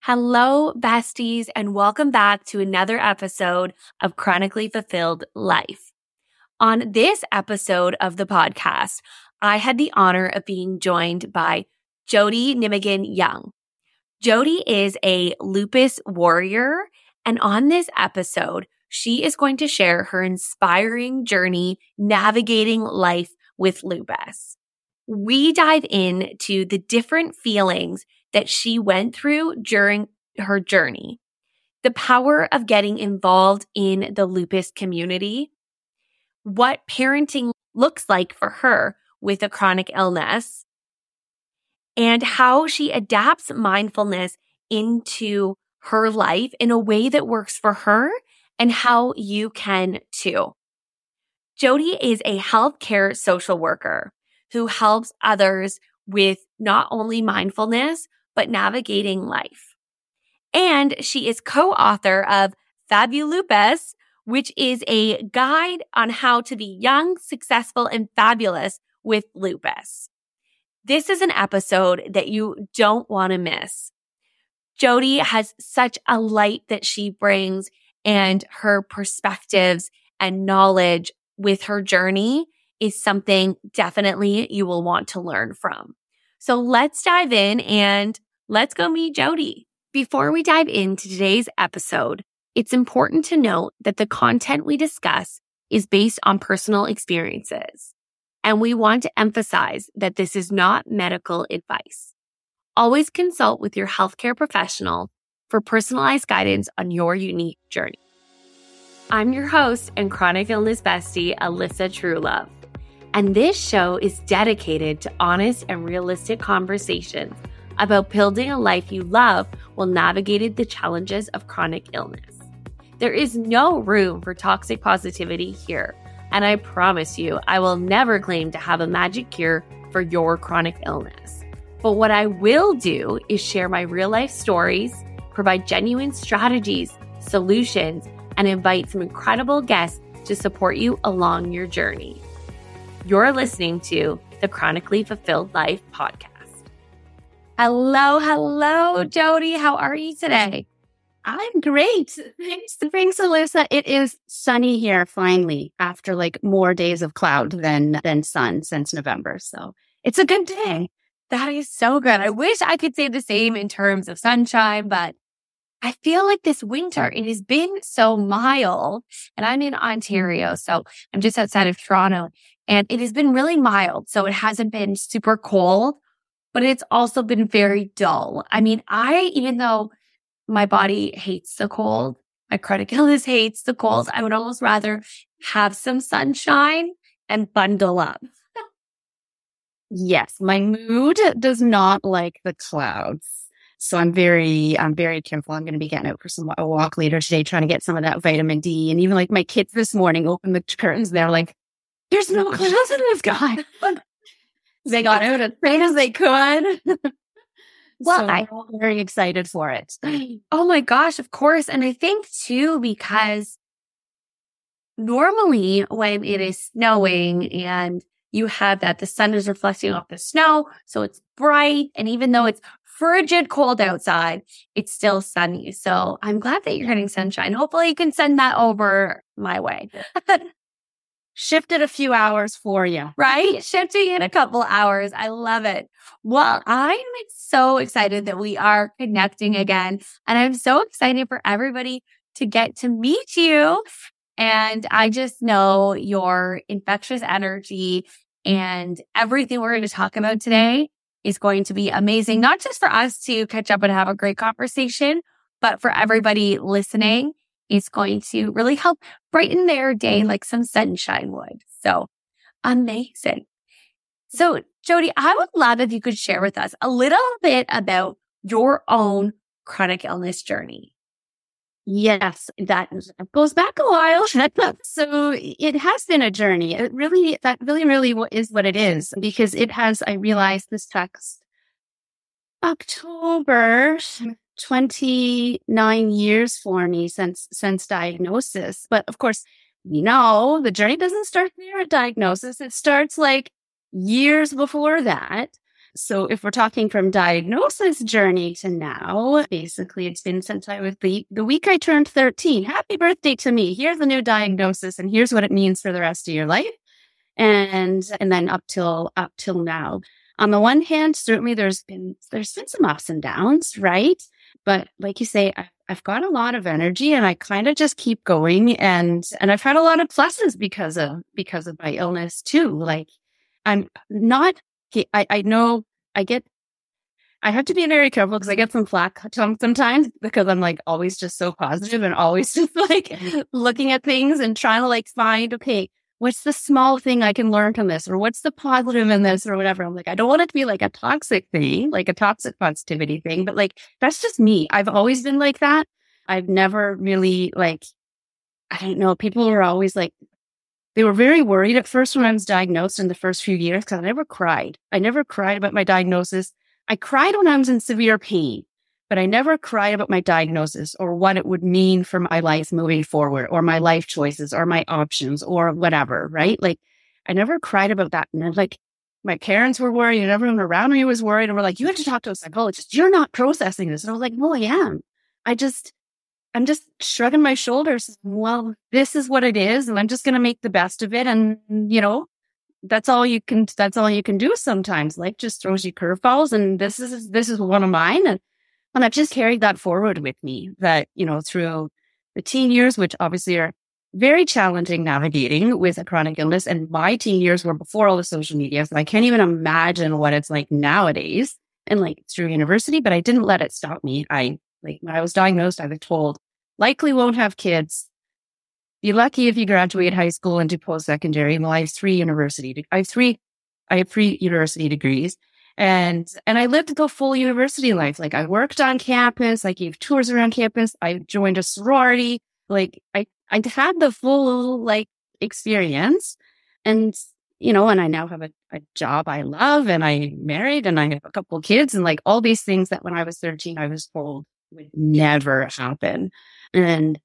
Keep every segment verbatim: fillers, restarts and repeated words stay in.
Hello, besties, and welcome back to another episode of Chronically Fulfilled Life. On this episode of the podcast, I had the honor of being joined by Jody Nijmegen Young. Jody is a lupus warrior, and on this episode, she is going to share her inspiring journey navigating life with lupus. We dive into the different feelings that she went through during her journey, the power of getting involved in the lupus community, what parenting looks like for her with a chronic illness, and how she adapts mindfulness into her life in a way that works for her and how you can too. Jody is a healthcare social worker who helps others with not only mindfulness, but navigating life. And she is co-author of Fabulupus, which is a guide on how to be young, successful, and fabulous with lupus. This is an episode that you don't want to miss. Jody has such a light that she brings, and her perspectives and knowledge with her journey is something definitely you will want to learn from. So let's dive in and let's go meet Jody. Before we dive into today's episode, it's important to note that the content we discuss is based on personal experiences, and we want to emphasize that this is not medical advice. Always consult with your healthcare professional for personalized guidance on your unique journey. I'm your host and chronic illness bestie, Alyssa Truelove, and this show is dedicated to honest and realistic conversations about building a life you love while navigating the challenges of chronic illness. There is no room for toxic positivity here, and I promise you, I will never claim to have a magic cure for your chronic illness. But what I will do is share my real-life stories, provide genuine strategies, solutions, and invite some incredible guests to support you along your journey. You're listening to the Chronically Fulfilled Life podcast. Hello, hello, Jody. How are you today? I'm great. Thanks, thanks, Alyssa. It is sunny here finally after like more days of cloud than than sun since November. So it's a good day. That is so good. I wish I could say the same in terms of sunshine, but I feel like this winter, it has been so mild, and I'm in Ontario, so I'm just outside of Toronto, and it has been really mild. So it hasn't been super cold, but it's also been very dull. I mean, I, even though my body hates the cold, my chronic illness hates the cold, I would almost rather have some sunshine and bundle up. Yes, my mood does not like the clouds. So I'm very, I'm very careful. I'm going to be getting out for some a walk later today, trying to get some of that vitamin D. And even like my kids this morning opened the curtains. They're like, there's no clouds in the sky. They got out as soon as they could. Well, so I'm very excited for it. Oh my gosh, of course. And I think too, because normally when it is snowing and you have that, the sun is reflecting off the snow, so it's bright. And even though it's frigid cold outside, it's still sunny. So I'm glad that you're getting sunshine. Hopefully you can send that over my way. Shifted a few hours for you. Right? Shifting in a couple hours. I love it. Well, I'm so excited that we are connecting again. And I'm so excited for everybody to get to meet you. And I just know your infectious energy and everything we're going to talk about today is going to be amazing, not just for us to catch up and have a great conversation, but for everybody listening. It's going to really help brighten their day like some sunshine would. So amazing. So Jody, I would love if you could share with us a little bit about your own chronic illness journey. Yes, that goes back a while. So it has been a journey. It really, that really, really is what it is, because it has, I realized this text, October, twenty-nine years for me since, since diagnosis. But of course, you know, the journey doesn't start there at diagnosis. It starts like years before that. So if we're talking from diagnosis journey to now, basically it's been since I was the, the week I turned thirteen. Happy birthday to me. Here's a new diagnosis and here's what it means for the rest of your life. And, and then up till, up till now. On the one hand, certainly there's been, there's been some ups and downs, right? But like you say, I, I've got a lot of energy and I kind of just keep going. And, and I've had a lot of pluses because of, because of my illness too. Like I'm not, I, I know I get, I have to be very careful because I get some flack sometimes because I'm like always just so positive and always just like looking at things and trying to like find, okay, what's the small thing I can learn from this? Or what's the positive in this or whatever? I'm like, I don't want it to be like a toxic thing, like a toxic positivity thing, but like, that's just me. I've always been like that. I've never really like, I don't know. People were always like, they were very worried at first when I was diagnosed in the first few years because I never cried. I never cried about my diagnosis. I cried when I was in severe pain, but I never cried about my diagnosis or what it would mean for my life moving forward or my life choices or my options or whatever, right? Like I never cried about that. And then like my parents were worried and everyone around me was worried and were like, you have to talk to a psychologist. You're not processing this. And I was like, no, I am. I just, I'm just shrugging my shoulders. Well, this is what it is. And I'm just going to make the best of it. And, you know, that's all you can, that's all you can do sometimes. Life just throws you curveballs. And this is, this is one of mine. And, and I've just carried that forward with me that, you know, through the teen years, which obviously are very challenging navigating with a chronic illness. And my teen years were before all the social media. So I can't even imagine what it's like nowadays and like through university, but I didn't let it stop me. I, like when I was diagnosed, I was told, likely won't have kids. Be lucky if you graduate high school and do post-secondary. Well, I have three university, de- I have three, I have three university degrees. And, and I lived the full university life. Like I worked on campus. I gave tours around campus. I joined a sorority. Like I, I had the full like experience and, you know, and I now have a, a job I love and I'm married and I have a couple of kids and like all these things that when I was thirteen, I was told would never happen. And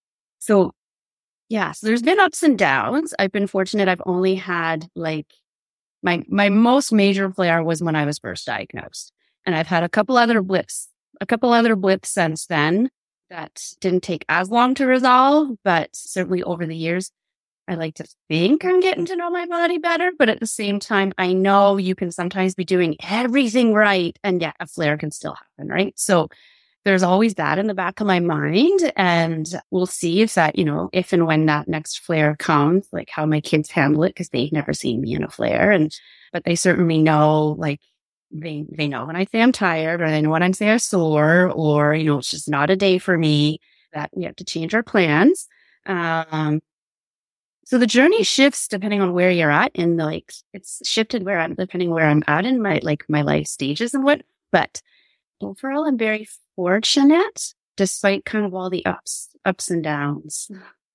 so, yeah, so there's been ups and downs. I've been fortunate. I've only had like my, my most major flare was when I was first diagnosed. And I've had a couple other blips, a couple other blips since then that didn't take as long to resolve, but certainly over the years, I like to think I'm getting to know my body better. But at the same time, I know you can sometimes be doing everything right. And yet a flare can still happen, right? So there's always that in the back of my mind. And we'll see if that, you know, if and when that next flare comes, like how my kids handle it, because they've never seen me in a flare. And, but they certainly know, like, they, they know when I say I'm tired, or they know when I say I'm sore, or, you know, it's just not a day for me, that we have to change our plans. Um, so the journey shifts depending on where you're at. And like, it's shifted where I'm, depending where I'm at in my, like my life stages and what, but overall, I'm very fortunate despite kind of all the ups, ups and downs.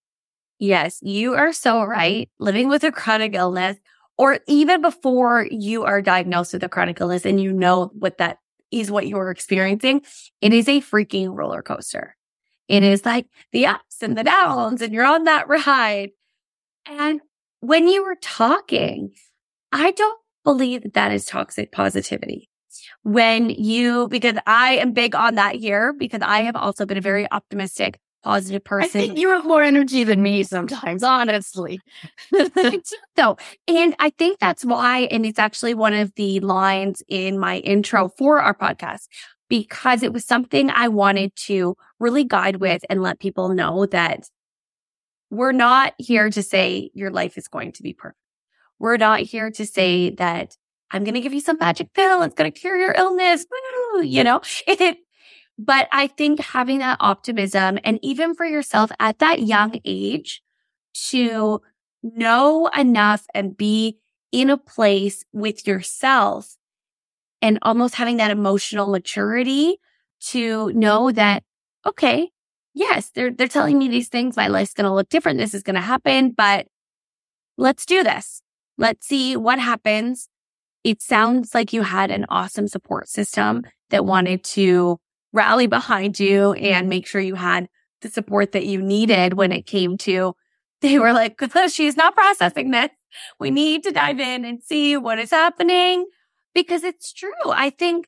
Yes, you are so right. Living with a chronic illness, or even before you are diagnosed with a chronic illness and you know what that is, what you're experiencing, it is a freaking roller coaster. It is like the ups and the downs, and you're on that ride. And when you were talking, I don't believe that that is toxic positivity. When you, because I am big on that here, because I have also been a very optimistic, positive person. I think you have more energy than me sometimes, honestly. So, and I think that's why, and it's actually one of the lines in my intro for our podcast, because it was something I wanted to really guide with and let people know that we're not here to say your life is going to be perfect. We're not here to say that I'm going to give you some magic pill. It's going to cure your illness. Woo, you know, it, but I think having that optimism, and even for yourself at that young age, to know enough and be in a place with yourself and almost having that emotional maturity to know that, okay, yes, they're, they're telling me these things. My life's going to look different. This is going to happen, but let's do this. Let's see what happens. It sounds like you had an awesome support system that wanted to rally behind you and make sure you had the support that you needed when it came to, they were like, she's not processing this. We need to dive in and see what is happening. because it's true. I think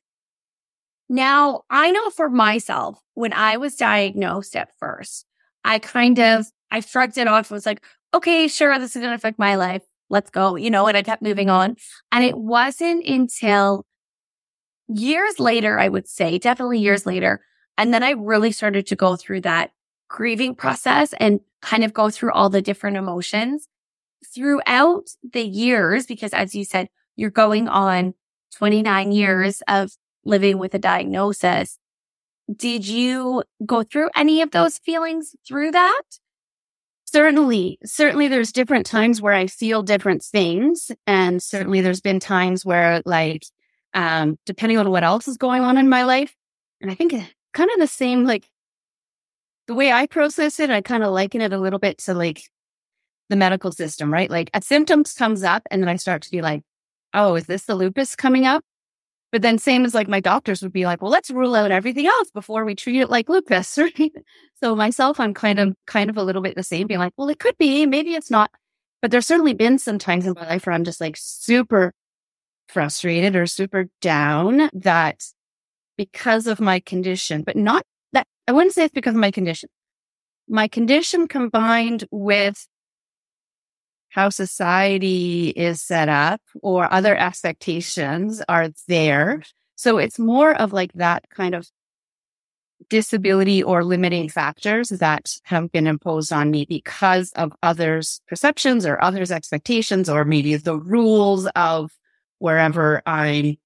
now I know for myself, when I was diagnosed at first, I kind of, I shrugged it off. I was like, okay, sure, this is going to affect my life. Let's go, you know, and I kept moving on. And it wasn't until years later, I would say, definitely years later. And then I really started to go through that grieving process and kind of go through all the different emotions throughout the years, because as you said, you're going on twenty-nine years of living with a diagnosis. Did you go through any of those feelings through that? Certainly, certainly there's different times where I feel different things. And certainly there's been times where like, um, depending on what else is going on in my life. And I think kind of the same, like the way I process it, I kind of liken it a little bit to like the medical system, right? Like a symptom comes up and then I start to be like, oh, is this the lupus coming up? But then same as like my doctors would be like, well, let's rule out everything else before we treat it like lupus, right? So myself, I'm kind of, kind of a little bit the same, being like, well, it could be, maybe it's not. But there's certainly been some times in my life where I'm just like super frustrated or super down that because of my condition, but not that, I wouldn't say it's because of my condition. My condition combined with how society is set up or other expectations are there. So it's more of like that kind of disability or limiting factors that have been imposed on me because of others' perceptions or others' expectations, or maybe the rules of wherever I'm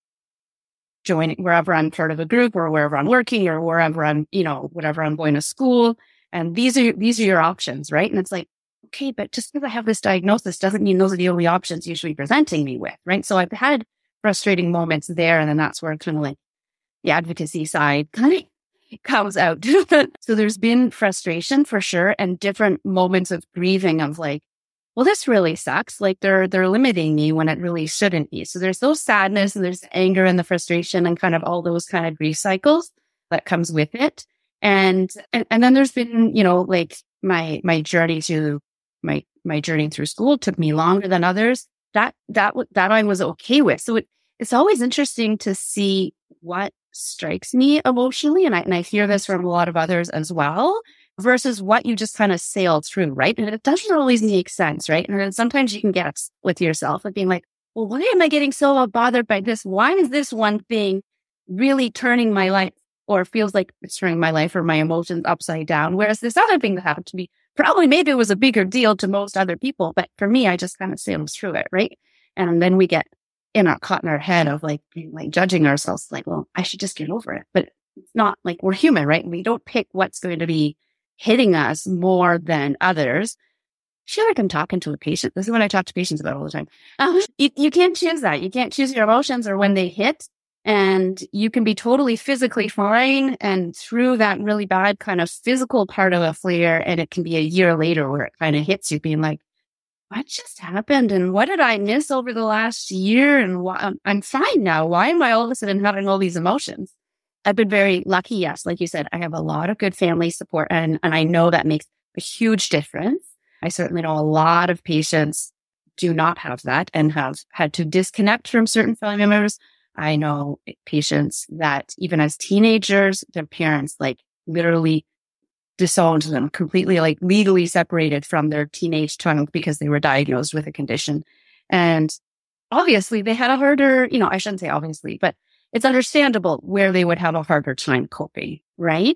joining, wherever I'm part of a group or wherever I'm working or wherever I'm, you know, whatever I'm going to school. And these are, these are your options, right? And it's like, okay, but just because I have this diagnosis doesn't mean those are the only options you should be presenting me with, right? So I've had frustrating moments there, and then that's where kind of like the advocacy side kind of comes out. So there's been frustration for sure, and different moments of grieving of like, well, this really sucks. Like they're they're limiting me when it really shouldn't be. So there's those sadness and there's anger and the frustration and kind of all those kind of grief cycles that comes with it. And and, and then there's been, you know, like my my journey to my my journey through school took me longer than others. That that that I was okay with. So it, it's always interesting to see what strikes me emotionally, and I and I hear this from a lot of others as well, versus what you just kind of sail through, right? And it doesn't always make sense, right? And then sometimes you can get with yourself and being like, well, why am I getting so bothered by this? Why is this one thing really turning my life, or feels like it's turning my life or my emotions upside down? Whereas this other thing that happened to me, probably maybe it was a bigger deal to most other people, but for me, I just kind of sailed through it, right? And then we get in our caught in our head of like, like judging ourselves, like, well, I should just get over it. But it's not, like, we're human, right? We don't pick what's going to be hitting us more than others. I feel like I'm talking to a patient. This is what I talk to patients about all the time. Um, you, you can't choose that. You can't choose your emotions or when they hit. And you can be totally physically fine and through that really bad kind of physical part of a flare. And it can be a year later where it kind of hits you being like, what just happened? And what did I miss over the last year? And why, I'm, I'm fine now. Why am I all of a sudden having all these emotions? I've been very lucky. Yes. Like you said, I have a lot of good family support, and, and I know that makes a huge difference. I certainly know a lot of patients do not have that and have had to disconnect from certain family members. I know patients that even as teenagers, their parents like literally disowned them, completely like legally separated from their teenage child because they were diagnosed with a condition. And obviously they had a harder, you know, I shouldn't say obviously, but it's understandable where they would have a harder time coping, right?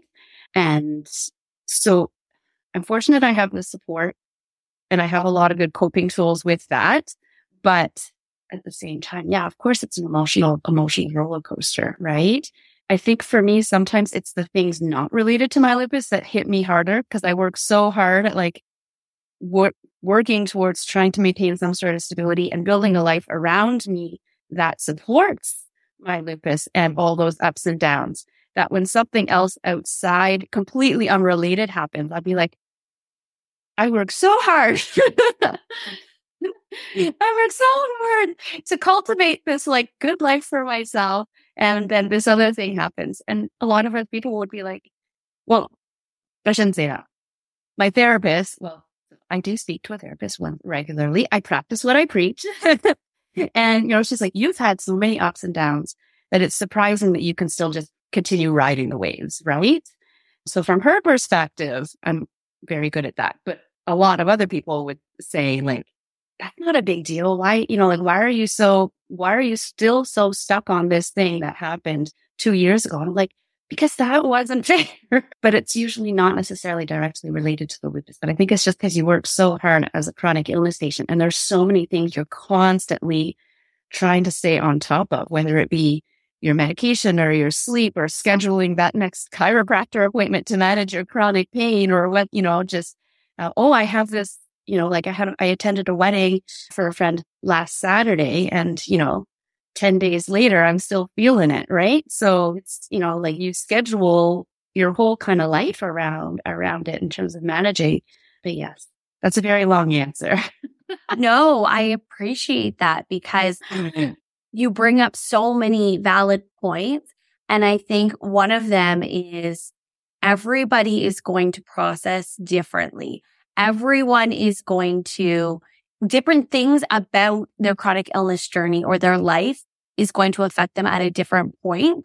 And so I'm fortunate I have the support and I have a lot of good coping tools with that. But at the same time, yeah, of course it's an emotional, emotional roller coaster, right? I think for me, sometimes it's the things not related to my lupus that hit me harder because I work so hard at like wor- working towards trying to maintain some sort of stability and building a life around me that supports my lupus and all those ups and downs, that when something else outside, completely unrelated happens, I'd be like, I work so hard. I work so hard to cultivate this like good life for myself. And then this other thing happens. And a lot of us people would be like, well, I shouldn't say that. My therapist, well, I do speak to a therapist one regularly. I practice what I preach. And, you know, she's like, you've had so many ups and downs that it's surprising that you can still just continue riding the waves, right? So from her perspective, I'm very good at that. But a lot of other people would say, like, that's not a big deal. Why, you know, like, why are you so, why are you still so stuck on this thing that happened two years ago? And I'm like, because that wasn't fair. But it's usually not necessarily directly related to the lupus. But I think it's just because you work so hard as a chronic illness patient. And there's so many things you're constantly trying to stay on top of, whether it be your medication or your sleep or scheduling that next chiropractor appointment to manage your chronic pain, or what, you know, just, uh, oh, I have this, you know, like I had, I attended a wedding for a friend last Saturday, and, you know, ten days later, I'm still feeling it. Right. So it's, you know, like you schedule your whole kind of life around, around it in terms of managing. But yes, that's a very long answer. No, I appreciate that, because you bring up so many valid points. And I think one of them is everybody is going to process differently. Everyone is going to, different things about their chronic illness journey or their life is going to affect them at a different point.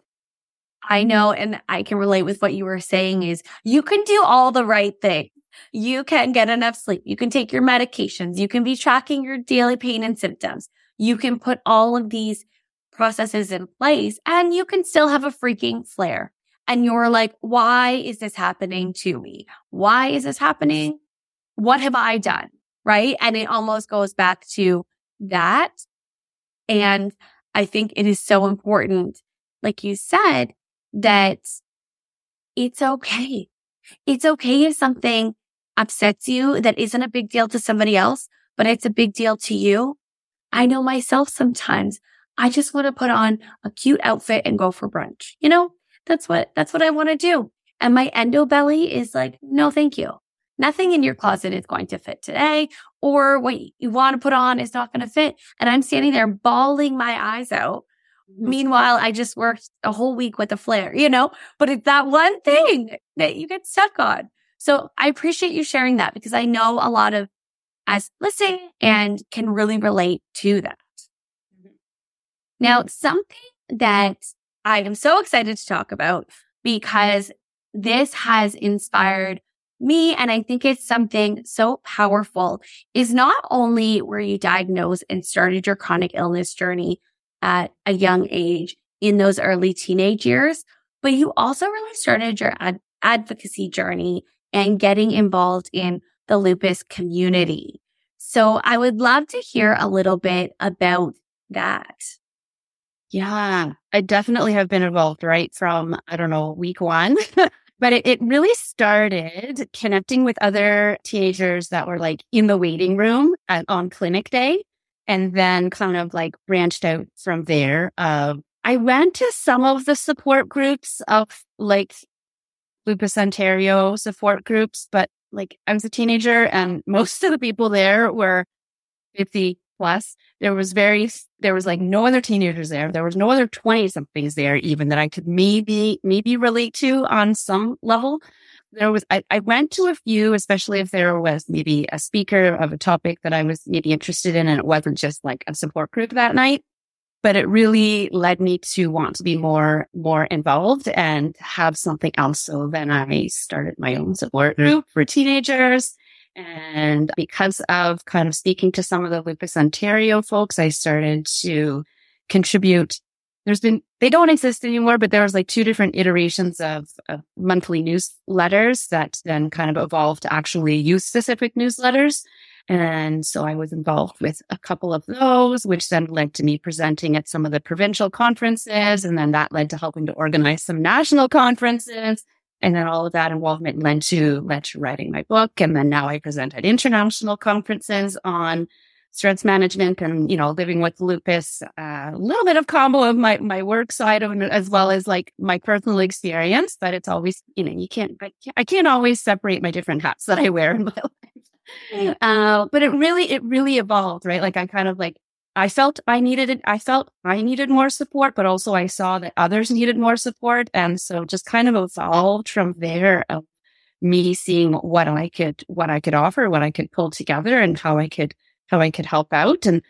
I know, and I can relate with what you were saying, is you can do all the right things. You can get enough sleep. You can take your medications. You can be tracking your daily pain and symptoms. You can put all of these processes in place, and you can still have a freaking flare. And you're like, why is this happening to me? Why is this happening? What have I done? Right? And it almost goes back to that. And I think it is so important, like you said, that it's okay. It's okay if something upsets you that isn't a big deal to somebody else, but it's a big deal to you. I know myself sometimes. I just want to put on a cute outfit and go for brunch. You know, that's what, that's what I want to do. And my endo belly is like, no, thank you. Nothing in your closet is going to fit today, or what you want to put on is not going to fit. And I'm standing there bawling my eyes out. Mm-hmm. Meanwhile, I just worked a whole week with a flare, you know, but it's that one thing that you get stuck on. So I appreciate you sharing that, because I know a lot of us listening and can really relate to that. Mm-hmm. Now, something that I am so excited to talk about, because this has inspired me, and I think it's something so powerful, is not only were you diagnosed and started your chronic illness journey at a young age in those early teenage years, but you also really started your ad- advocacy journey and getting involved in the lupus community. So I would love to hear a little bit about that. Yeah, I definitely have been involved right from, I don't know, week one. But it, it really started connecting with other teenagers that were like in the waiting room at, on clinic day, and then kind of like branched out from there. Uh, I went to some of the support groups of like Lupus Ontario support groups, but like I was a teenager and most of the people there were fifty plus. There was very, there was like no other teenagers there. There was no other twenty somethings there even that I could maybe, maybe relate to on some level. There was, I, I went to a few, especially if there was maybe a speaker of a topic that I was maybe interested in, and it wasn't just like a support group that night, but it really led me to want to be more, more involved and have something else. So then I started my own support group for teenagers. And because of kind of speaking to some of the Lupus Ontario folks, I started to contribute. There's been, they don't exist anymore, but there was like two different iterations of, of monthly newsletters that then kind of evolved to actually youth specific newsletters. And so I was involved with a couple of those, which then led to me presenting at some of the provincial conferences. And then that led to helping to organize some national conferences. And then all of that involvement led to, led to writing my book. And then now I present at international conferences on stress management and, you know, living with lupus, uh, a little bit of combo of my, my work side of it, as well as like my personal experience. But it's always, you know, you can't, I can't, I can't always separate my different hats that I wear in my life. Uh, but it really, it really evolved, right? Like I kind of like, I felt I needed it. I felt I needed more support, but also I saw that others needed more support. And so just kind of evolved from there of me seeing what I could, what I could offer, what I could pull together and how I could, how I could help out. And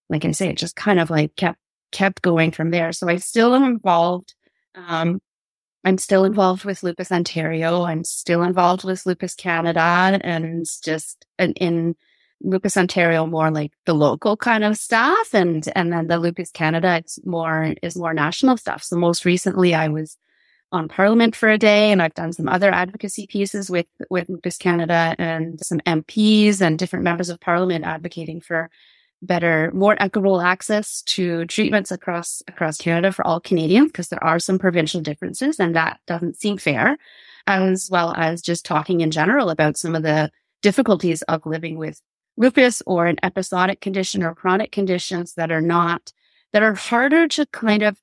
like I say, it just kind of like kept, kept going from there. So I still am involved. Um, I'm still involved with Lupus Ontario. I'm still involved with Lupus Canada, and just in, in Lupus Ontario, more like the local kind of stuff. And, and then the Lupus Canada, it's more, is more national stuff. So most recently I was on Parliament for a day, and I've done some other advocacy pieces with, with Lupus Canada and some M Ps and different members of Parliament advocating for better, more equitable access to treatments across, across Canada for all Canadians, because there are some provincial differences and that doesn't seem fair, as well as just talking in general about some of the difficulties of living with lupus or an episodic condition or chronic conditions that are not, that are harder to kind of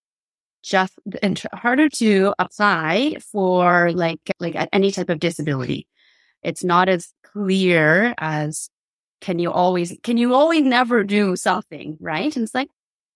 just, and harder to apply for like, like any type of disability. It's not as clear as, Can you always, can you always never do something, right? And it's like,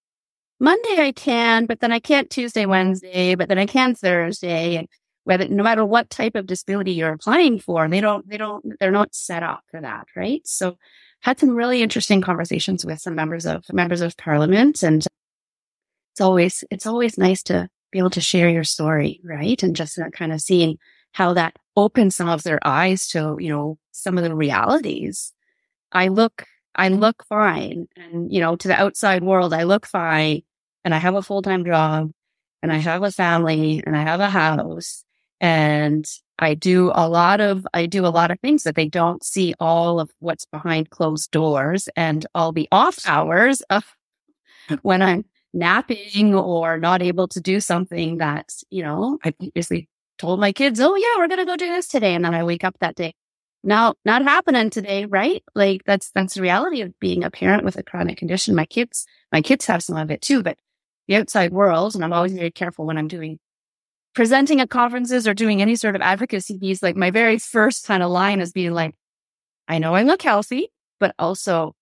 Monday I can, but then I can't Tuesday, Wednesday, but then I can Thursday. And whether, no matter what type of disability you're applying for, they don't, they don't, they're not set up for that, right? So had some really interesting conversations with some members of, members of Parliament. And it's always, it's always nice to be able to share your story, right? And just uh, kind of seeing how that opens some of their eyes to, you know, some of the realities. I look, I look fine. And, you know, to the outside world, I look fine, and I have a full-time job, and I have a family, and I have a house, and I do a lot of, I do a lot of things that they don't see all of what's behind closed doors, and all the off hours of when I'm napping or not able to do something that, you know, I previously told my kids, oh yeah, we're going to go do this today. And then I wake up that day. Now, not happening today, right? Like that's, that's the reality of being a parent with a chronic condition. My kids, my kids have some of it too, but the outside world, and I'm always very careful when I'm doing presenting at conferences or doing any sort of advocacy piece, like my very first kind of line is being like, I know I look healthy, but also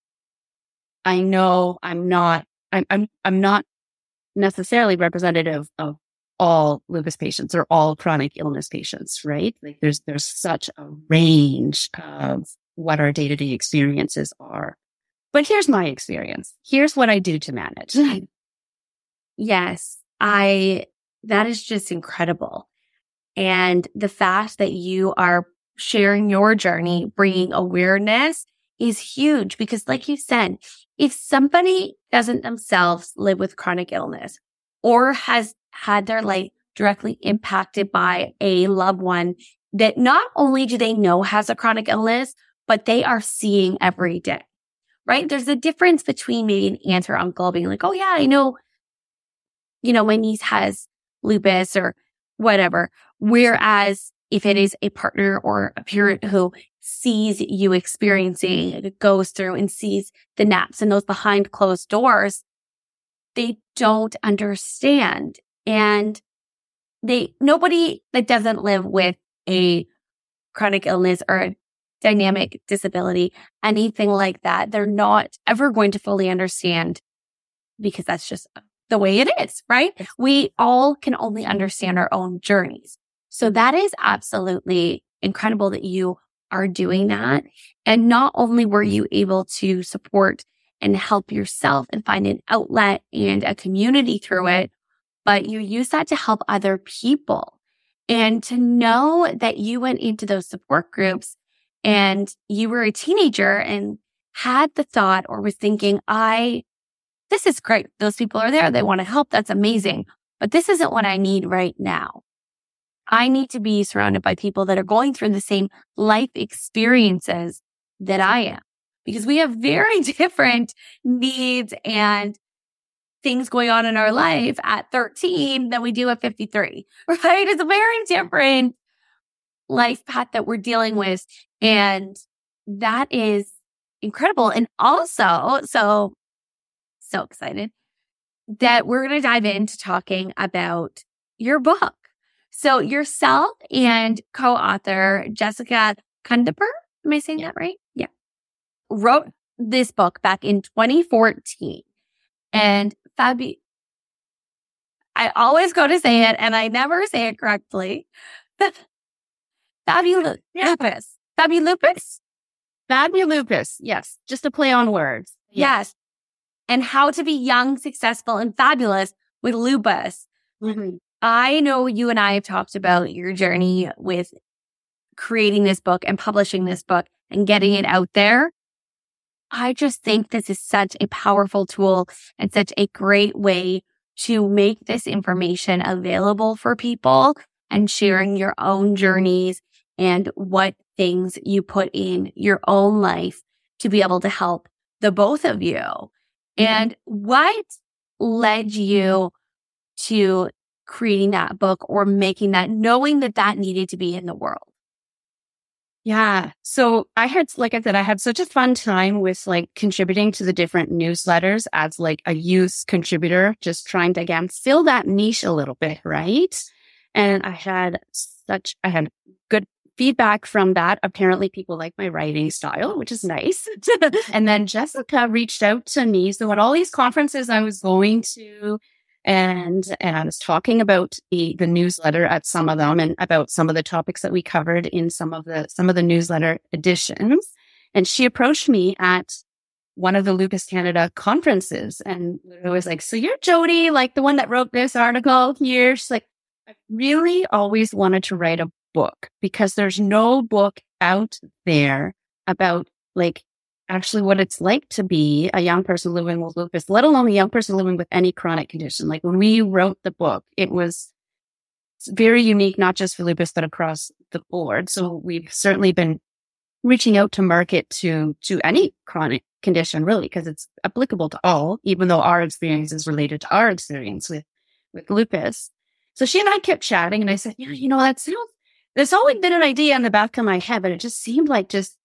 I know I'm not, I'm, I'm, I'm not necessarily representative of all lupus patients or all chronic illness patients, right? Like there's, there's such a range of what our day-to-day experiences are. But here's my experience. Here's what I do to manage. Yes, I, that is just incredible. And the fact that you are sharing your journey, bringing awareness is huge, because like you said, if somebody doesn't themselves live with chronic illness or has had their life directly impacted by a loved one that not only do they know has a chronic illness, but they are seeing every day, right? There's a difference between maybe an aunt or uncle being like, oh yeah, I know, you know, my niece has lupus or whatever. Whereas if it is a partner or a parent who sees you experiencing it, goes through and sees the naps and those behind closed doors, they don't understand. And they, nobody that doesn't live with a chronic illness or a dynamic disability, anything like that, they're not ever going to fully understand, because that's just the way it is, right? We all can only understand our own journeys. So that is absolutely incredible that you are doing that. And not only were you able to support and help yourself and find an outlet and a community through it, but you use that to help other people. And to know that you went into those support groups and you were a teenager and had the thought or was thinking, I, this is great. Those people are there. They want to help. That's amazing. But this isn't what I need right now. I need to be surrounded by people that are going through the same life experiences that I am, because we have very different needs and things going on in our life at thirteen than we do at fifty-three, right? It's a very different life path that we're dealing with. And that is incredible. And also, so, so excited that we're going to dive into talking about your book. So yourself and co-author Jessica Kundeper, am I saying Yeah. that right? Yeah. Wrote this book back in twenty fourteen. And Fabi, I always go to say it and I never say it correctly. Fabulous. Lupus. Fabulupus? Fabulupus. Yes. Just a play on words. Yes. and how to be young, successful, and fabulous with lupus. Mm-hmm. I know you and I have talked about your journey with creating this book and publishing this book and getting it out there. I just think this is such a powerful tool and such a great way to make this information available for people and sharing your own journeys and what things you put in your own life to be able to help the both of you. Mm-hmm. And what led you to creating that book or making that, knowing that that needed to be in the world? Yeah. So I had, like I said, I had such a fun time with like contributing to the different newsletters as like a youth contributor, just trying to, again, fill that niche a little bit. Right. And I had such, I had good feedback from that. Apparently people like my writing style, which is nice. And then Jessica reached out to me. So at all these conferences I was going to, And and I was talking about the the newsletter at some of them and about some of the topics that we covered in some of the some of the newsletter editions. And she approached me at one of the Lupus Canada conferences and it was like, so you're Jody, like the one that wrote this article here. She's like, I really always wanted to write a book because there's no book out there about like actually what it's like to be a young person living with lupus, let alone a young person living with any chronic condition. Like when we wrote the book, it was very unique, not just for lupus, but across the board. So we've certainly been reaching out to market to, to any chronic condition, really, because it's applicable to all, even though our experience is related to our experience with, with lupus. So she and I kept chatting and I said, yeah, you know, that sounds, there's always been an idea in the back of my head, but it just seemed like just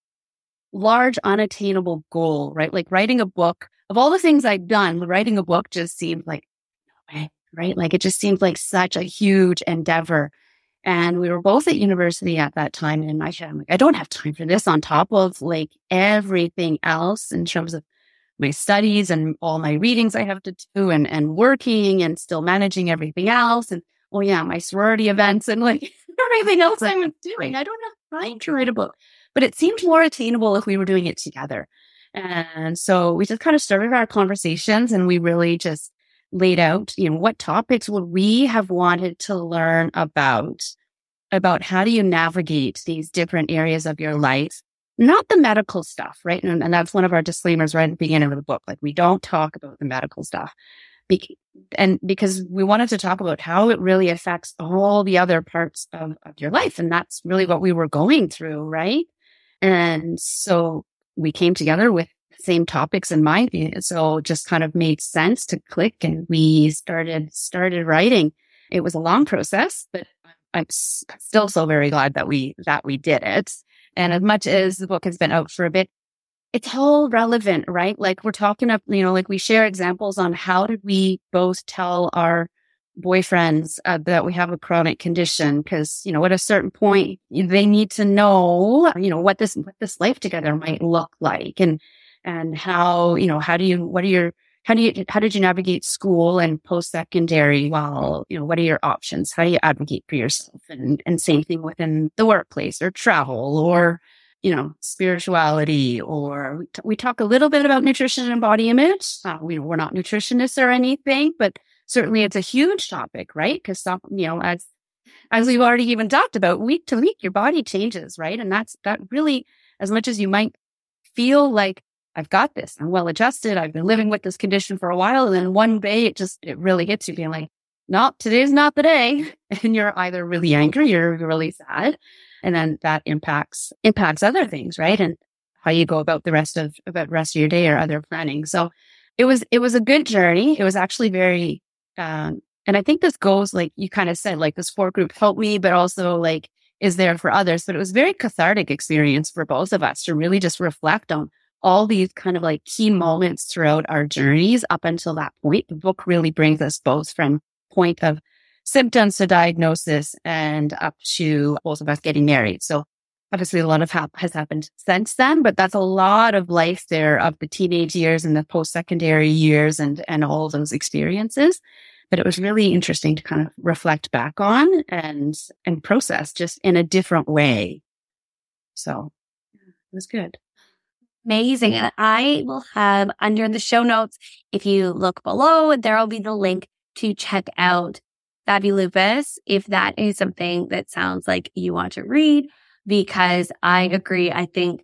large, unattainable goal, right? Like writing a book of all the things I'd done, writing a book just seemed like, no way, right? Like it just seemed like such a huge endeavor. And we were both at university at that time. And I said, I'm like, I don't have time for this on top of like everything else in terms of my studies and all my readings I have to do and, and working and still managing everything else. And oh yeah, my sorority events and like everything else I'm doing. I don't have time to write a book. But it seemed more attainable if we were doing it together. And so we just kind of started our conversations and we really just laid out, you know, what topics would we have wanted to learn about, about how do you navigate these different areas of your life, not the medical stuff, right? And, and that's one of our disclaimers right at the beginning of the book. Like we don't talk about the medical stuff. Be- and because we wanted to talk about how it really affects all the other parts of, of your life. And that's really what we were going through, right? And so we came together with the same topics in mind. So it just kind of made sense to click and we started, started writing. It was a long process, but I'm s- still so very glad that we, that we did it. And as much as the book has been out for a bit, it's all relevant, right? Like we're talking up, you know, like we share examples on how did we both tell our boyfriends uh, that we have a chronic condition because, you know, at a certain point, they need to know, you know, what this, what this life together might look like and, and how, you know, how do you, what are your, how do you, how did you navigate school and post-secondary while, you know, what are your options? How do you advocate for yourself? And, and same thing within the workplace or travel or, you know, spirituality, or we, t- we talk a little bit about nutrition and body image. Uh, we, we're not nutritionists or anything, but certainly it's a huge topic, right? Because some, you know, as, as we've already even talked about, week to week, your body changes, right? And that's, that really, as much as you might feel like, I've got this, I'm well adjusted, I've been living with this condition for a while. And then one day it just, it really hits you being like, no, today's not the day. And you're either really angry or you're really sad. And then that impacts, impacts other things, right? And how you go about the rest of, about the rest of your day or other planning. So it was, it was a good journey. It was actually very, um, and I think this goes like you kind of said, like the support group helped me, but also like is there for others. But it was a very cathartic experience for both of us to really just reflect on all these kind of like key moments throughout our journeys up until that point. The book really brings us both from point of symptoms to diagnosis and up to both of us getting married. So obviously a lot of hap- has happened since then, but that's a lot of life there of the teenage years and the post-secondary years and, and all those experiences. But it was really interesting to kind of reflect back on and, and process just in a different way. So it was good. Amazing. And I will have under the show notes, if you look below, there will be the link to check out Fabulupus if that is something that sounds like you want to read, because I agree. I think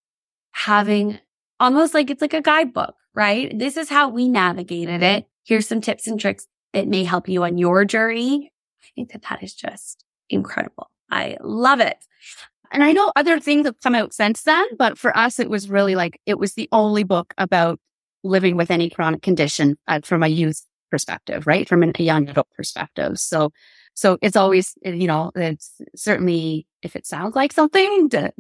having almost like it's like a guidebook, right? This is how we navigated it. Here's some tips and tricks that may help you on your journey. I think that that is just incredible. I love it. And I know other things have come out since then, but for us, it was really like, it was the only book about living with any chronic condition uh, from a youth perspective, right? From a young adult perspective. So, so it's always, you know, it's certainly, if it sounds like something, to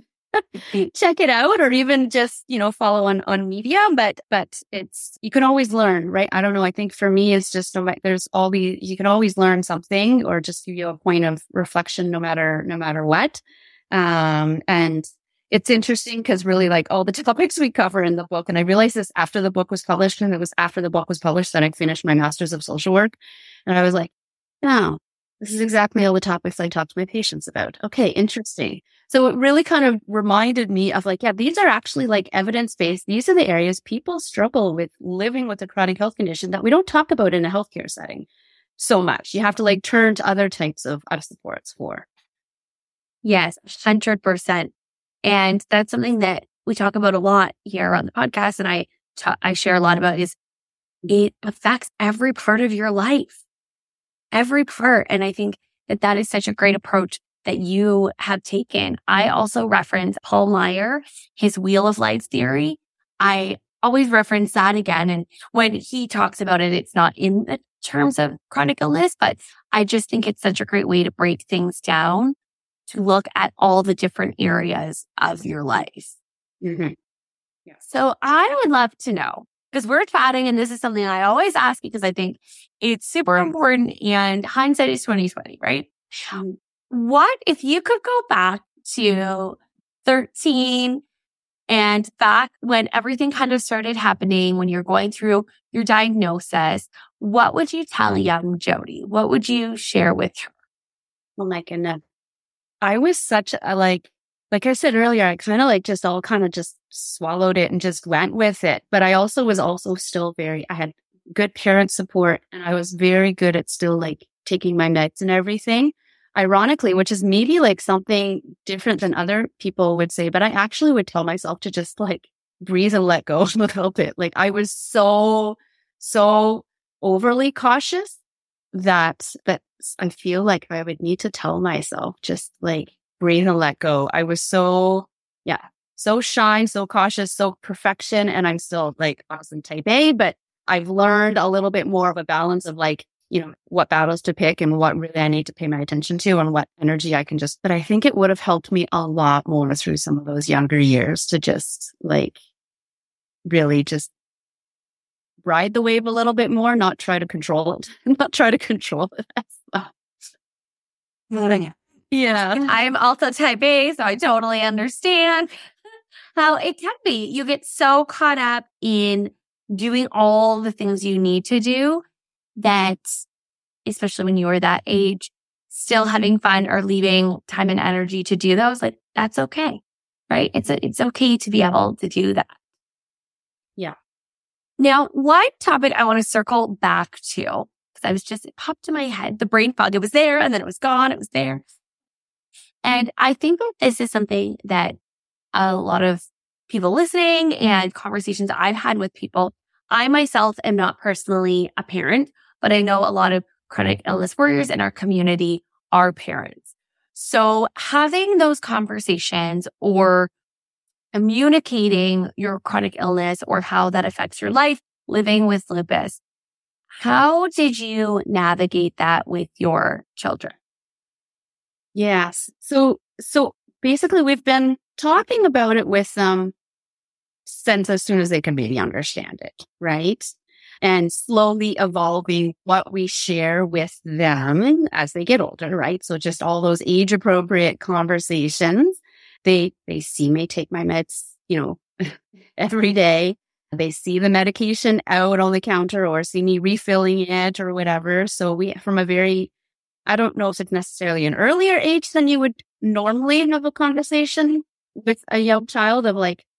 check it out, or even just, you know, follow on, on media. But, but it's, you can always learn, right? I don't know. I think for me, it's just, there's always, you can always learn something or just give you a point of reflection, no matter, no matter what. Um, and it's interesting because really like all the topics we cover in the book, and I realized this after the book was published, and it was after the book was published that I finished my master's of social work. And I was like, no, this is exactly all the topics I talk to my patients about. Okay, interesting. So it really kind of reminded me of like, yeah, these are actually like evidence-based. These are the areas people struggle with living with a chronic health condition that we don't talk about in a healthcare setting so much. You have to like turn to other types of, of supports for. Yes, one hundred percent. And that's something that we talk about a lot here on the podcast. And I, ta- I share a lot about is it affects every part of your life, every part. And I think that that is such a great approach that you have taken. I also reference Paul Meyer, his Wheel of Life theory. I always reference that again. And when he talks about it, it's not in the terms of chronic illness, but I just think it's such a great way to break things down, to look at all the different areas of your life. Mm-hmm. Yeah. So I would love to know, because we're chatting, and this is something I always ask because I think it's super important, and hindsight is twenty twenty, right? Mm-hmm. What if you could go back to thirteen and back when everything kind of started happening, when you're going through your diagnosis, what would you tell young Jody? What would you share with her? Oh my goodness. I was such a, like, like I said earlier, I kind of like just all kind of just swallowed it and just went with it. But I also was also still very, I had good parent support, and I was very good at still like taking my meds and everything. Ironically, which is maybe like something different than other people would say, but I actually would tell myself to just like breathe and let go a little bit. Like I was so, so overly cautious that, that I feel like I would need to tell myself, just like breathe and let go. I was so, yeah, so shy, so cautious, so perfection. And I'm still like awesome type A, but I've learned a little bit more of a balance of like, you know, what battles to pick and what really I need to pay my attention to, and what energy I can just, but I think it would have helped me a lot more through some of those younger years to just like really just ride the wave a little bit more, not try to control it, not try to control it. Yeah. I'm also type A, so I totally understand how it can be. You get so caught up in doing all the things you need to do that, especially when you are that age, still having fun or leaving time and energy to do those, like that's okay, right? It's a, it's okay to be able to do that. Yeah. Now, one topic I want to circle back to, because I was just, it popped in my head, the brain fog. It was there and then it was gone. It was there. And I think that this is something that a lot of people listening and conversations I've had with people, I myself am not personally a parent, but I know a lot of chronic illness warriors in our community are parents. So having those conversations or communicating your chronic illness or how that affects your life, living with lupus, how did you navigate that with your children? Yes. So, so basically we've been talking about it with them since as soon as they can maybe understand it, right? And slowly evolving what we share with them as they get older, right? So just all those age appropriate conversations. They, they see me take my meds, you know, every day. They see the medication out on the counter or see me refilling it or whatever. So we, from a very, I don't know if it's necessarily an earlier age than you would normally have a conversation with a young child of like,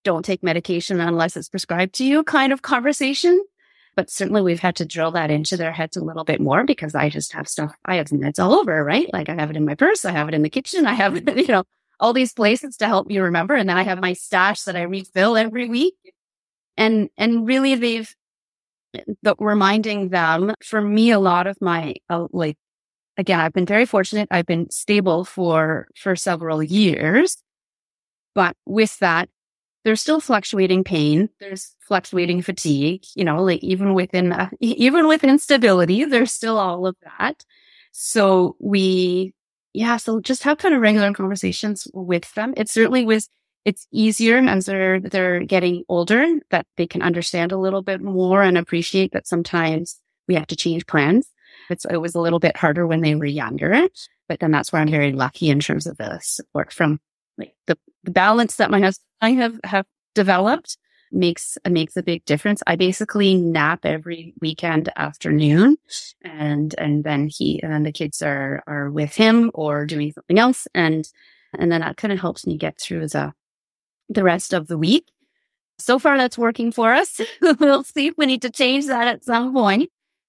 don't take medication unless it's prescribed to you kind of conversation. But certainly we've had to drill that into their heads a little bit more because I just have stuff, I have meds all over, right? Like I have it in my purse, I have it in the kitchen, I have it, you know, all these places to help me remember. And then I have my stash that I refill every week. And, and really they've, the, reminding them, for me, a lot of my, uh, like, again, I've been very fortunate. I've been stable for, for several years, but with that, there's still fluctuating pain. There's fluctuating fatigue, you know, like even within, uh, even with instability, there's still all of that. So we, yeah, so just have kind of regular conversations with them. It certainly was, it's easier as they're, they're getting older that they can understand a little bit more and appreciate that sometimes we have to change plans. It's, it was a little bit harder when they were younger, but then that's where I'm very lucky in terms of the support from like the, the balance that my husband and I have, have developed makes, makes a big difference. I basically nap every weekend afternoon and, and then he, and then the kids are, are with him or doing something else. And, and then that kind of helps me get through the, the rest of the week. So far that's working for us. We'll see if we need to change that at some point.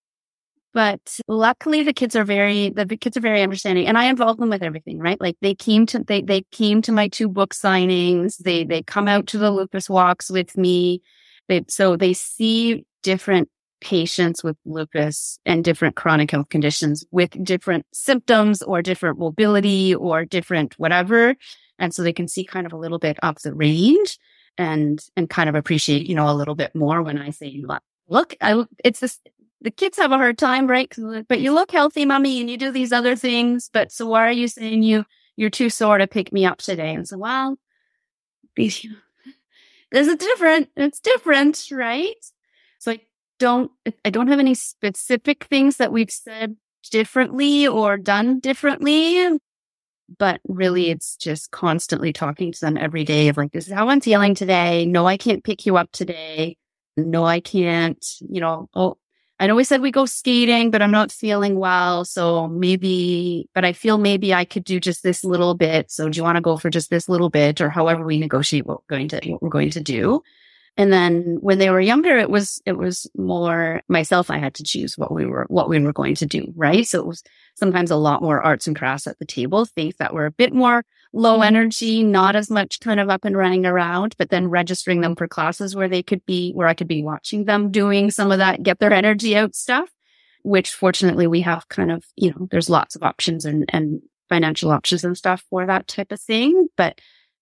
But luckily the kids are very, the kids are very understanding and I involve them with everything, right? Like they came to, they, they came to my two book signings. They, they come out to the lupus walks with me. They, so they see different patients with lupus and different chronic health conditions with different symptoms or different mobility or different whatever. And so they can see kind of a little bit of the range and, and kind of appreciate, you know, a little bit more when I say, look, I, it's this, the kids have a hard time, right? But you look healthy, mommy, and you do these other things. But so why are you saying you, you're too sore to pick me up today? And so, well, this is different. It's different, right? So I don't, I don't have any specific things that we've said differently or done differently. But really, it's just constantly talking to them every day of like, this is how I'm feeling today. No, I can't pick you up today. No, I can't, you know, oh, I know we said we go skating, but I'm not feeling well. So maybe, but I feel maybe I could do just this little bit. So do you want to go for just this little bit or however we negotiate what we're going to, what we're going to do? And then when they were younger, it was, it was more myself. I had to choose what we were, what we were going to do. Right. So it was sometimes a lot more arts and crafts at the table, things that were a bit more low energy, not as much kind of up and running around, but then registering them for classes where they could be, where I could be watching them doing some of that, get their energy out stuff, which fortunately we have kind of, you know, there's lots of options and, and financial options and stuff for that type of thing. But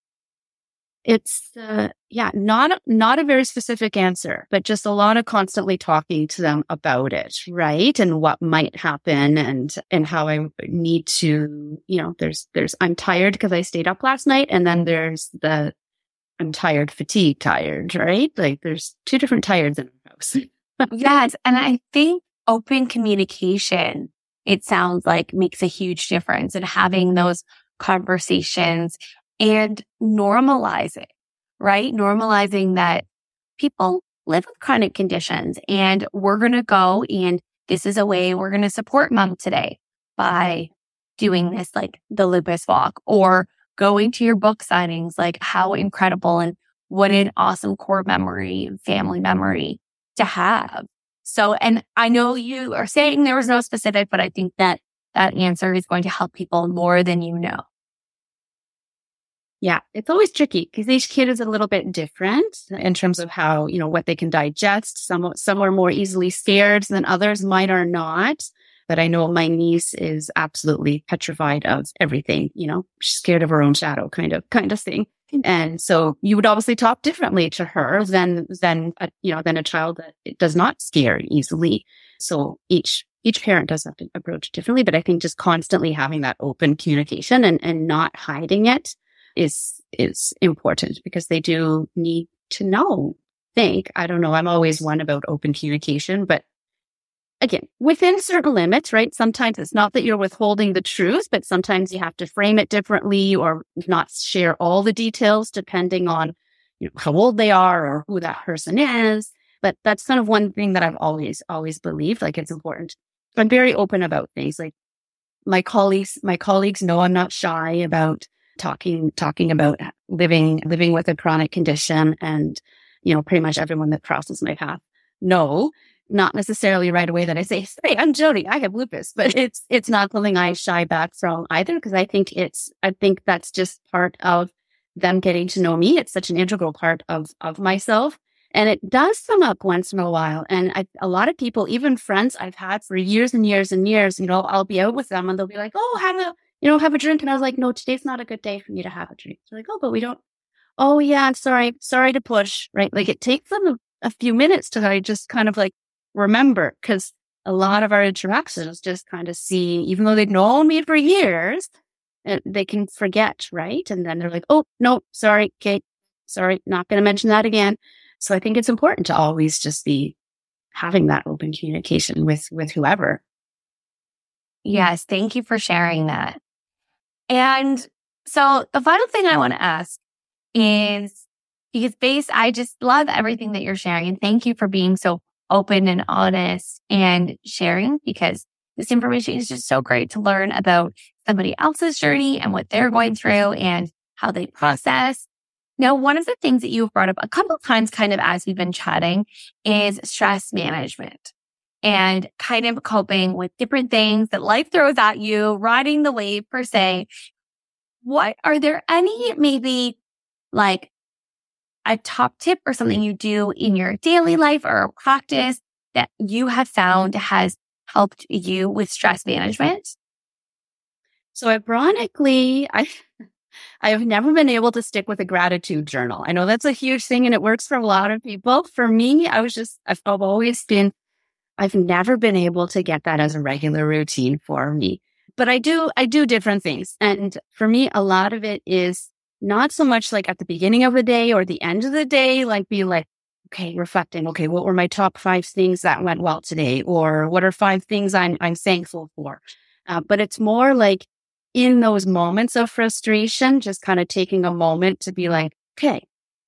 it's, uh, yeah, not, not a very specific answer, but just a lot of constantly talking to them about it, right? And what might happen and, and how I need to, you know, there's, there's, I'm tired because I stayed up last night. And then there's the, I'm tired, fatigue, tired, right? Like there's two different tired's in our house. Yes. And I think open communication, it sounds like makes a huge difference in having those conversations and normalize it, right? Normalizing that people live with chronic conditions and we're going to go and this is a way we're going to support mom today by doing this, like the lupus walk or going to your book signings, like how incredible and what an awesome core memory, family memory to have. So, and I know you are saying there was no specific, but I think that that answer is going to help people more than you know. Yeah, it's always tricky because each kid is a little bit different in terms of how, you know, what they can digest. Some, some are more easily scared than others. Mine are not. But I know my niece is absolutely petrified of everything, you know, she's scared of her own shadow kind of, kind of thing. And so you would obviously talk differently to her than, than, a, you know, than a child that it does not scare easily. So each, each parent does have to approach it differently. But I think just constantly having that open communication and, and not hiding it is, is important because they do need to know, think, I don't know. I'm always one about open communication, but again, within certain limits, right? Sometimes it's not that you're withholding the truth, but sometimes you have to frame it differently or not share all the details depending on, you know, how old they are or who that person is. But that's kind of one thing that I've always, always believed, like it's important. I'm very open about things. Like my colleagues, my colleagues know I'm not shy about talking, talking about living, living with a chronic condition. And, you know, pretty much everyone that crosses my path, no, not necessarily right away that I say, hey, I'm Jody, I have lupus, but it's, it's not something I shy back from either. Cause I think it's, I think that's just part of them getting to know me. It's such an integral part of, of myself. And it does come up once in a while. And I, a lot of people, even friends I've had for years and years and years, you know, I'll be out with them and they'll be like, oh, have a, you know, have a drink. And I was like, no, today's not a good day for me to have a drink. They're like, oh, but we don't. Oh yeah, I'm sorry. Sorry to push, right? Like it takes them a, a few minutes to I just kind of like remember, because a lot of our interactions just kind of see, even though they've known me for years, uh, they can forget, right? And then they're like, oh, no, sorry, Kate, sorry, not going to mention that again. So I think it's important to always just be having that open communication with, with whoever. Yes. Thank you for sharing that. And so the final thing I want to ask is, because base, I just love everything that you're sharing. And thank you for being so open and honest and sharing, because this information is just so great to learn about somebody else's journey and what they're going through and how they process. Now, one of the things that you've brought up a couple of times kind of as we've been chatting is stress management and kind of coping with different things that life throws at you, riding the wave per se. What are there any maybe like a top tip or something you do in your daily life or a practice that you have found has helped you with stress management? So ironically, I I have never been able to stick with a gratitude journal. I know that's a huge thing and it works for a lot of people. For me, I was just, I've, I've always been, I've never been able to get that as a regular routine for me. But I do, I do different things. And for me, a lot of it is not so much like at the beginning of the day or the end of the day, like be like, okay, reflecting, okay, what were my top five things that went well today? Or what are five things I'm, I'm thankful for? Uh, but it's more like in those moments of frustration, just kind of taking a moment to be like, okay,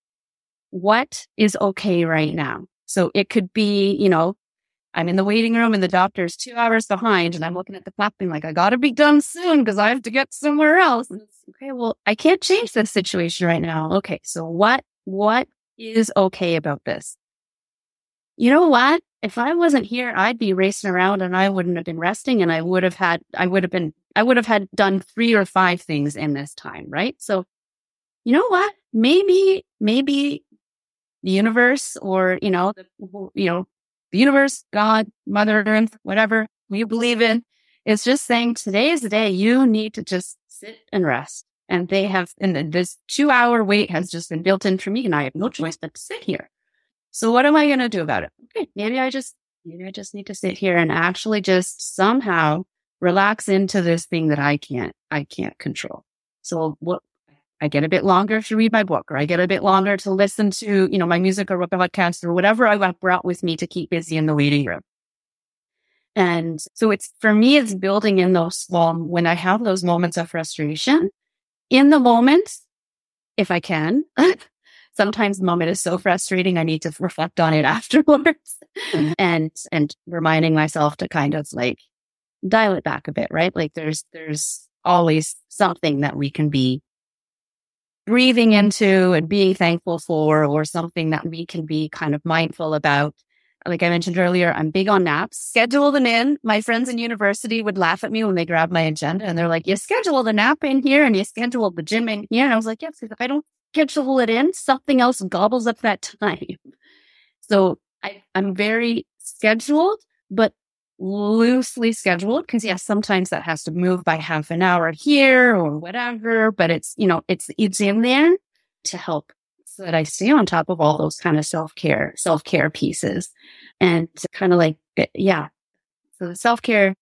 what is okay right now? So it could be, you know, I'm in the waiting room and the doctor's two hours behind and I'm looking at the clock being like, I got to be done soon because I have to get somewhere else. And it's, okay, well, I can't change this situation right now. Okay, so what, what is okay about this? You know what? If I wasn't here, I'd be racing around and I wouldn't have been resting and I would have had, I would have been, I would have had done three or five things in this time, right? So, you know what? Maybe, maybe the universe or, you know, the, you know, the universe, God, Mother Earth, whatever we believe in, is just saying today is the day you need to just sit and rest. And they have, and this two hour wait has just been built in for me and I have no choice but to sit here. So what am I going to do about it? Okay, maybe I just, maybe I just need to sit here and actually just somehow relax into this thing that I can't, I can't control. So what, I get a bit longer to read my book, or I get a bit longer to listen to, you know, my music or podcast or whatever I brought with me to keep busy in the waiting room. And so it's, for me, it's building in those small, when I have those moments of frustration in the moment, if I can. Sometimes the moment is so frustrating, I need to reflect on it afterwards mm-hmm. and, and reminding myself to kind of like dial it back a bit, right? Like there's, there's always something that we can be breathing into and being thankful for, or something that we can be kind of mindful about. Like I mentioned earlier, I'm big on naps. Schedule them in. My friends in university would laugh at me when they grab my agenda and they're like, you schedule the nap in here and you schedule the gym in here. And I was like, yes, if I don't schedule it in, something else gobbles up that time. So I, I'm very scheduled, but loosely scheduled, because yes, sometimes that has to move by half an hour here or whatever, but it's, you know, it's, it's in there to help so that I stay on top of all those kind of self-care, self-care pieces and to kind of like, yeah. So the self-care,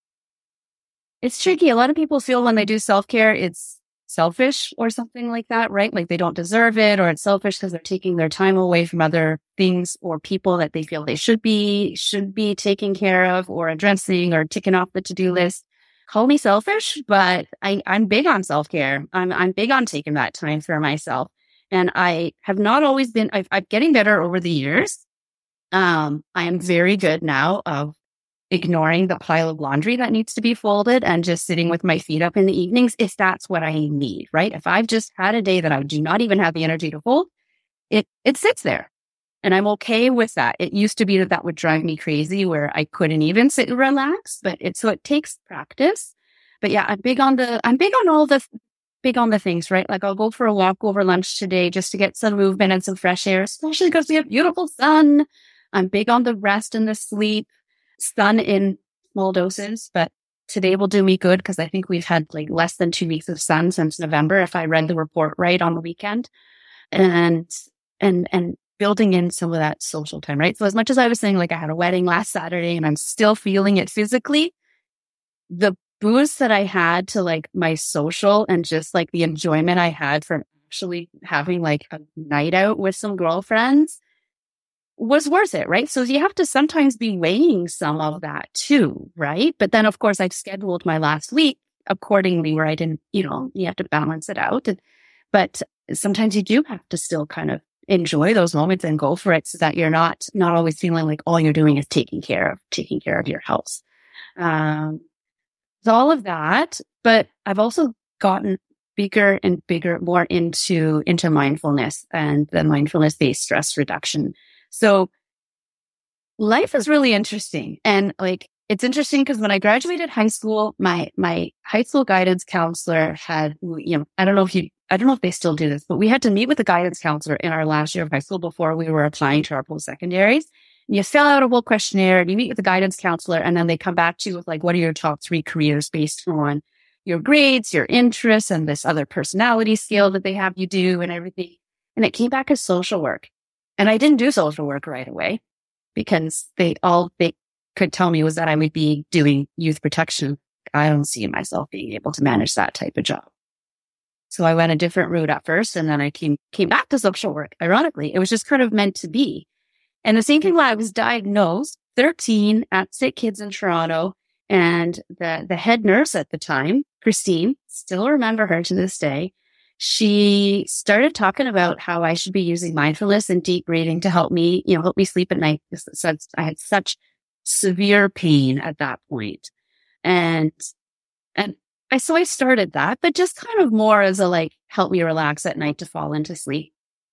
it's tricky. A lot of people feel when they do self-care, it's selfish or something like that, right? Like they don't deserve it, or it's selfish because they're taking their time away from other things or people that they feel they should be, should be taking care of or addressing or ticking off the to-do list. Call me selfish, but I, I'm big on self-care. I'm, I'm big on taking that time for myself. And I have not always been, I've, I'm getting better over the years. Um, I am very good now of ignoring the pile of laundry that needs to be folded and just sitting with my feet up in the evenings if that's what I need, right? If I've just had a day that I do not even have the energy to fold, it, it sits there. And I'm okay with that. It used to be that that would drive me crazy where I couldn't even sit and relax, but it, so it takes practice. But yeah, I'm big on the, I'm big on all the, big on the things, right? Like I'll go for a walk over lunch today just to get some movement and some fresh air, especially because we have beautiful sun. I'm big on the rest and the sleep. Sun in small doses, but today will do me good because I think we've had like less than two weeks of sun since November, if I read the report right on the weekend. And, and, and building in some of that social time, right? So as much as I was saying, like I had a wedding last Saturday and I'm still feeling it physically, the boost that I had to like my social and just like the enjoyment I had from actually having like a night out with some girlfriends was worth it, right? So you have to sometimes be weighing some of that too, right? But then, of course, I've scheduled my last week accordingly where I didn't, you know, you have to balance it out. And, but sometimes you do have to still kind of enjoy those moments and go for it so that you're not, not always feeling like all you're doing is taking care of, taking care of your house. Um, so all of that, but I've also gotten bigger and bigger, more into, into mindfulness and the mindfulness-based stress reduction. So life is really interesting. And like, it's interesting because when I graduated high school, my, my high school guidance counselor had, you know, I don't know if you, I don't know if they still do this, but we had to meet with the guidance counselor in our last year of high school before we were applying to our post-secondaries. And you fill out a whole questionnaire and you meet with the guidance counselor and then they come back to you with like, what are your top three careers based on your grades, your interests, and this other personality skill that they have you do and everything. And it came back as social work. And I didn't do social work right away because they all they could tell me was that I would be doing youth protection. I don't see myself being able to manage that type of job. So I went a different route at first and then I came came back to social work. Ironically, it was just kind of meant to be. And the same thing when I was diagnosed, thirteen at Sick Kids in Toronto, and the, the head nurse at the time, Christine, still remember her to this day. She started talking about how I should be using mindfulness and deep breathing to help me, you know, help me sleep at night. Because I had such severe pain at that point. And, and I, so I started that, but just kind of more as a like, help me relax at night to fall into sleep.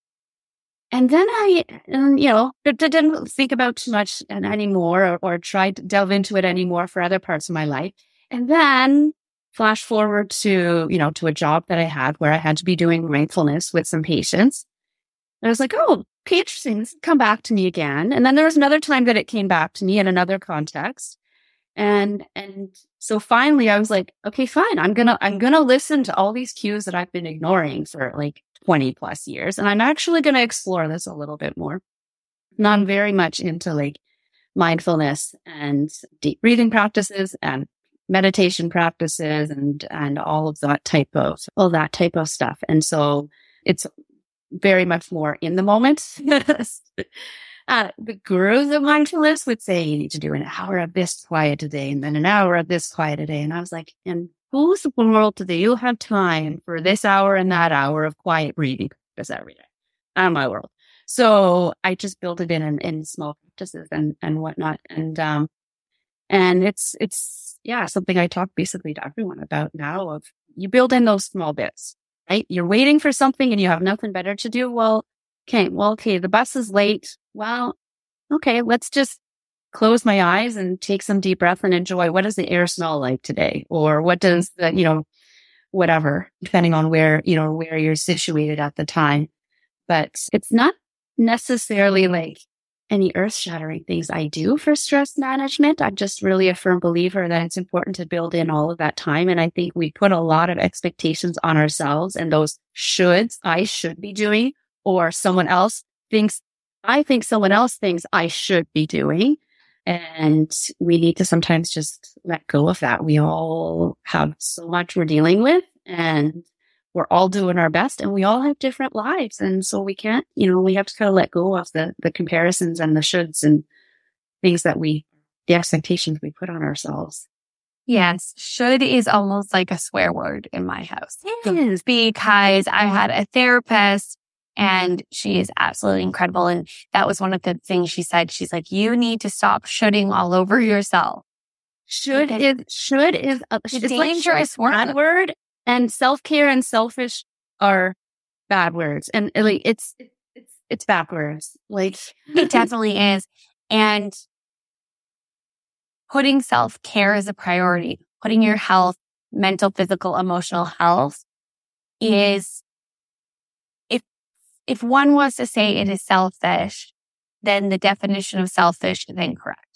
And then I, and, you know, didn't think about too much anymore or, or try to delve into it anymore for other parts of my life. And then flash forward to, you know, to a job that I had where I had to be doing mindfulness with some patients. And I was like, oh, okay, interesting. This come back to me again. And then there was another time that it came back to me in another context. And, and so finally I was like, okay, fine. I'm going to, I'm going to listen to all these cues that I've been ignoring for like twenty plus years. And I'm actually going to explore this a little bit more. And I'm very much into like mindfulness and deep breathing practices and meditation practices and, and all of that type of, all that type of stuff. And so it's very much more in the moment. uh, the gurus of mindfulness would say you need to do an hour of this quiet a day and then an hour of this quiet a day. And I was like, in whose world do you have time for this hour and that hour of quiet breathing practice every day? Not my world. So I just built it in, in, in small practices and, and whatnot. And, um, and it's, it's, yeah, something I talk basically to everyone about now of you build in those small bits, right? You're waiting for something and you have nothing better to do. Well, okay, well, okay, the bus is late. Well, okay, let's just close my eyes and take some deep breath and enjoy. What does the air smell like today? Or what does the, you know, whatever, depending on where, you know, where you're situated at the time. But it's not necessarily like any earth-shattering things I do for stress management. I'm just really a firm believer that it's important to build in all of that time. And I think we put a lot of expectations on ourselves and those shoulds I should be doing, or someone else thinks, I think someone else thinks I should be doing. And we need to sometimes just let go of that. We all have so much we're dealing with and we're all doing our best and we all have different lives. And so we can't, you know, we have to kind of let go of the, the comparisons and the shoulds and things that we, the expectations we put on ourselves. Yes. Should is almost like a swear word in my house. It is because I had a therapist And she is absolutely incredible. And that was one of the things she said. She's like, you need to stop shooting all over yourself. Should is, should is a it's dangerous like bad word, and self-care and selfish are bad words. And like, it's, it's, it's backwards. Like it definitely is. And putting self-care as a priority, putting your health, mental, physical, emotional health is, if if one was to say it is selfish, then the definition of selfish is incorrect.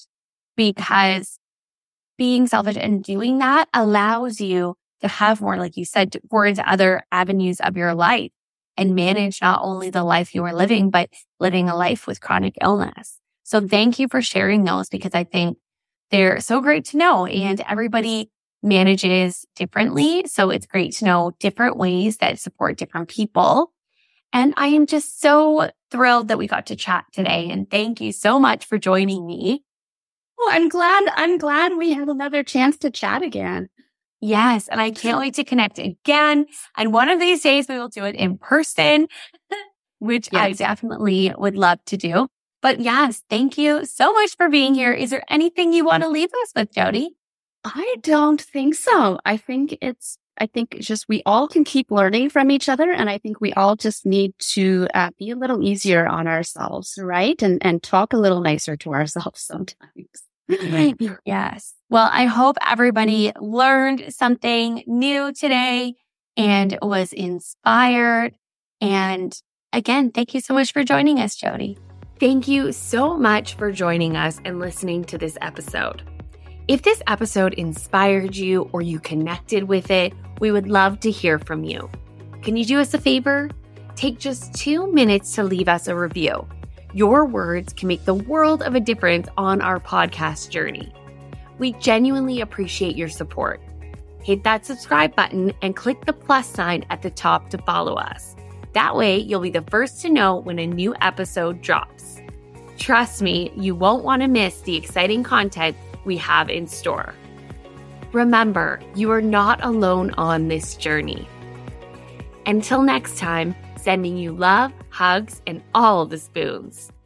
Because being selfish and doing that allows you to have more, like you said, to pour into other avenues of your life and manage not only the life you are living, but living a life with chronic illness. So thank you for sharing those, because I think they're so great to know, and everybody manages differently. So it's great to know different ways that support different people. And I am just so thrilled that we got to chat today. And thank you so much for joining me. Oh, I'm glad, I'm glad we had another chance to chat again. Yes. And I can't wait to connect again. And one of these days we will do it in person, which yes. I definitely would love to do. But yes, thank you so much for being here. Is there anything you want to leave us with, Jody? I don't think so. I think it's, I think it's just we all can keep learning from each other. And I think we all just need to uh, be a little easier on ourselves, right? And and talk a little nicer to ourselves sometimes. Yes. Well, I hope everybody learned something new today and was inspired. And again, thank you so much for joining us, Jody. Thank you so much for joining us and listening to this episode. If this episode inspired you or you connected with it, we would love to hear from you. Can you do us a favor? Take just two minutes to leave us a review. Your words can make the world of a difference on our podcast journey. We genuinely appreciate your support. Hit that subscribe button and click the plus sign at the top to follow us. That way, you'll be the first to know when a new episode drops. Trust me, you won't want to miss the exciting content we have in store. Remember, you are not alone on this journey. Until next time, sending you love, hugs, and all the spoons.